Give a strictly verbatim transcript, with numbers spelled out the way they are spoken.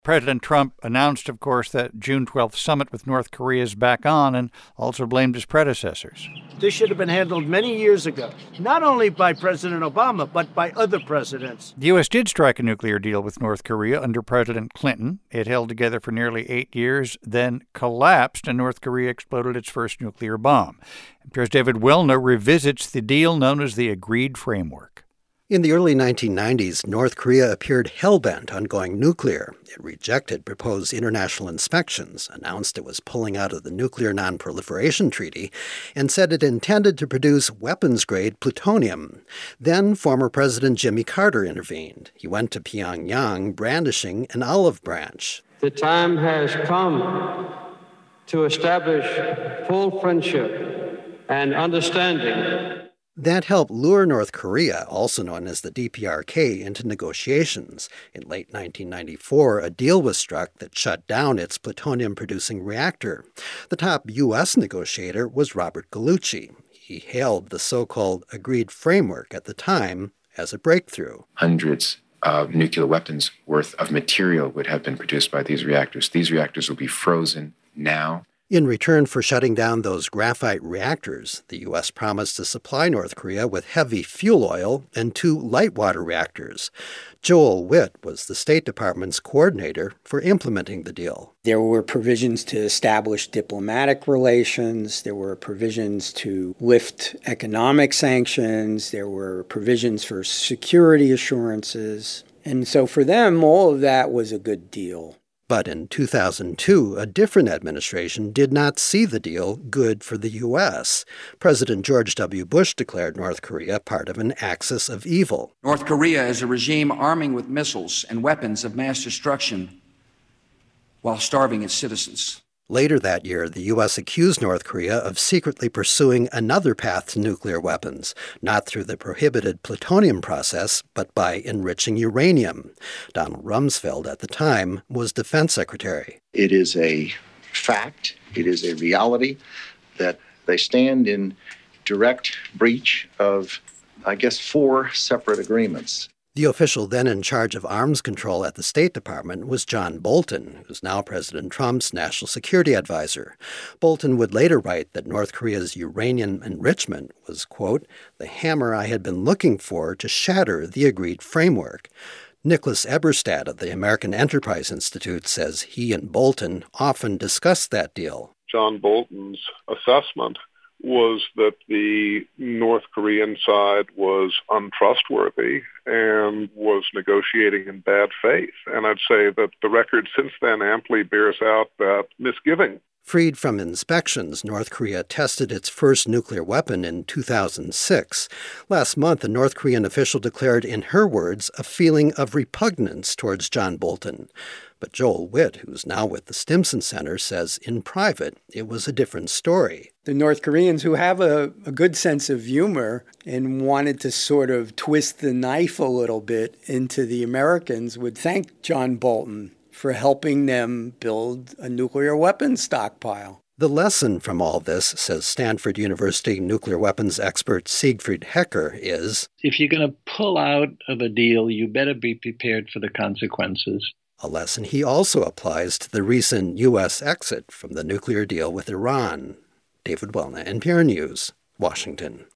President Trump announced, of course, that June twelfth summit with North Korea is back on and also blamed his predecessors. This should have been handled many years ago, not only by President Obama, but by other presidents. The U S did strike a nuclear deal with North Korea under President Clinton. It held together for nearly eight years, then collapsed, and North Korea exploded its first nuclear bomb. N P R's David Wilner revisits the deal known as the Agreed Framework. In the early nineteen nineties, North Korea appeared hell-bent on going nuclear. It rejected proposed international inspections, announced it was pulling out of the Nuclear Non-Proliferation Treaty, and said it intended to produce weapons-grade plutonium. Then former President Jimmy Carter intervened. He went to Pyongyang brandishing an olive branch. The time has come to establish full friendship and understanding. That helped lure North Korea, also known as the D P R K, into negotiations. In late nineteen ninety-four, a deal was struck that shut down its plutonium-producing reactor. The top U S negotiator was Robert Gallucci. He hailed the so-called Agreed Framework at the time as a breakthrough. Hundreds of nuclear weapons worth of material would have been produced by these reactors. These reactors will be frozen now. In return for shutting down those graphite reactors, the U S promised to supply North Korea with heavy fuel oil and two light water reactors. Joel Witt was the State Department's coordinator for implementing the deal. There were provisions to establish diplomatic relations. There were provisions to lift economic sanctions. There were provisions for security assurances. And so for them, all of that was a good deal. But in two thousand two, a different administration did not see the deal good for the U S. President George W. Bush declared North Korea part of an axis of evil. North Korea is a regime arming with missiles and weapons of mass destruction while starving its citizens. Later that year, the U S accused North Korea of secretly pursuing another path to nuclear weapons, not through the prohibited plutonium process, but by enriching uranium. Donald Rumsfeld, at the time, was Defense Secretary. It is a fact, it is a reality that they stand in direct breach of, I guess, four separate agreements. The official then in charge of arms control at the State Department was John Bolton, who's now President Trump's national security advisor. Bolton would later write that North Korea's uranium enrichment was, quote, the hammer I had been looking for to shatter the agreed framework. Nicholas Eberstadt of the American Enterprise Institute says he and Bolton often discussed that deal. John Bolton's assessment was that the North Korean side was untrustworthy and was negotiating in bad faith. And I'd say that the record since then amply bears out that misgiving. Freed from inspections, North Korea tested its first nuclear weapon in two thousand six. Last month, a North Korean official declared, in her words, a feeling of repugnance towards John Bolton. But Joel Witt, who's now with the Stimson Center, says in private it was a different story. The North Koreans, who have a, a good sense of humor and wanted to sort of twist the knife a little bit into the Americans, would thank John Bolton for helping them build a nuclear weapons stockpile. The lesson from all this, says Stanford University nuclear weapons expert Siegfried Hecker, is if you're going to pull out of a deal, you better be prepared for the consequences. A lesson he also applies to the recent U S exit from the nuclear deal with Iran. David Wilner, N P R News, Washington.